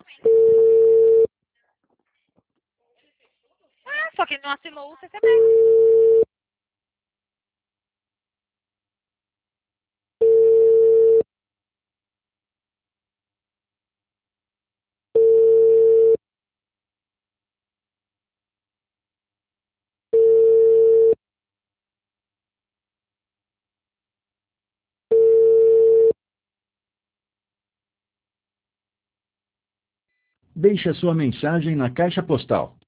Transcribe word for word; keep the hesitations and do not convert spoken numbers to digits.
Ah, só que ele não assinou o C C B. Deixe a sua mensagem na caixa postal